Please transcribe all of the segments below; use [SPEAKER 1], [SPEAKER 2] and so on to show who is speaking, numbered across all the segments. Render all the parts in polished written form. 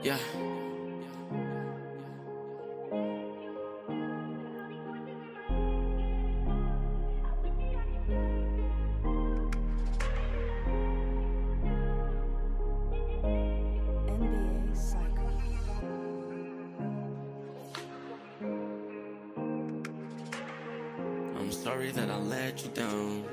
[SPEAKER 1] Yeah.
[SPEAKER 2] NBA Psycho.
[SPEAKER 1] I'm sorry that I let you down.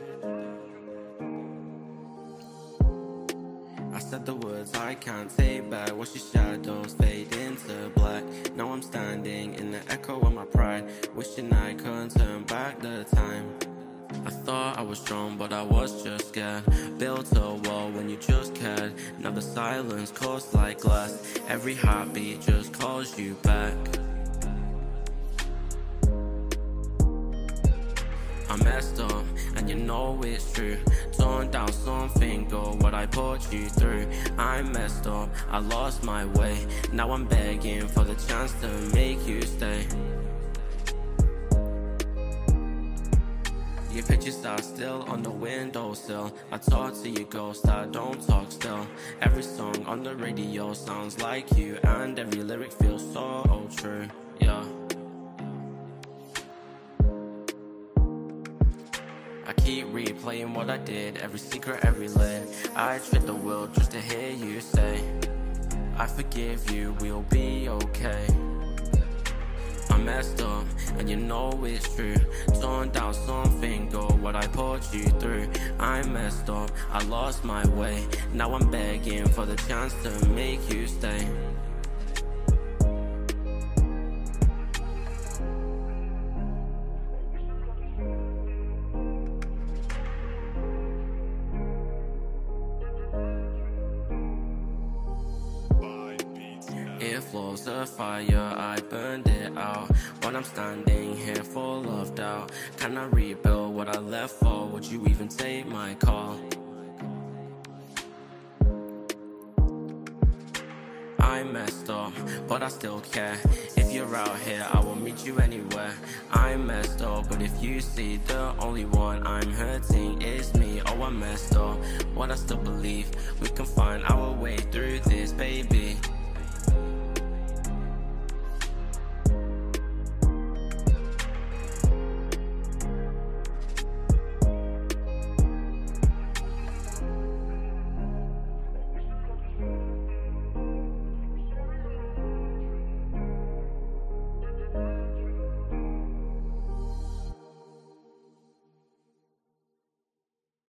[SPEAKER 1] I said the words I can't take back. Watch your shadows fade into black. Now I'm standing in the echo of my pride, wishing I could turn back the time. I thought I was strong, but I was just scared. Built a wall when you just cared. Now the silence cuts like glass. Every heartbeat just calls you back. I messed up, and you know it's true. Torn down something, go what I put you through. I messed up, I lost my way. Now I'm begging for the chance to make you stay. Your pictures are still on the windowsill. I talk to your ghost, I don't talk still. Every song on the radio sounds like you, and every lyric feels so true, yeah. I keep replaying what I did, every secret, every lid. I tricked the world just to hear you say, I forgive you, we'll be okay. I messed up, and you know it's true. Torn down something, go what I put you through. I messed up, I lost my way. Now I'm begging for the chance to make you stay. If love's a fire, I burned it out. When I'm standing here full of doubt, can I rebuild what I left for? Would you even take my call? I messed up, but I still care. If you're out here, I will meet you anywhere. I messed up, but if you see the only one I'm hurting is me. Oh, I messed up, but I still believe we can find our way through this, baby.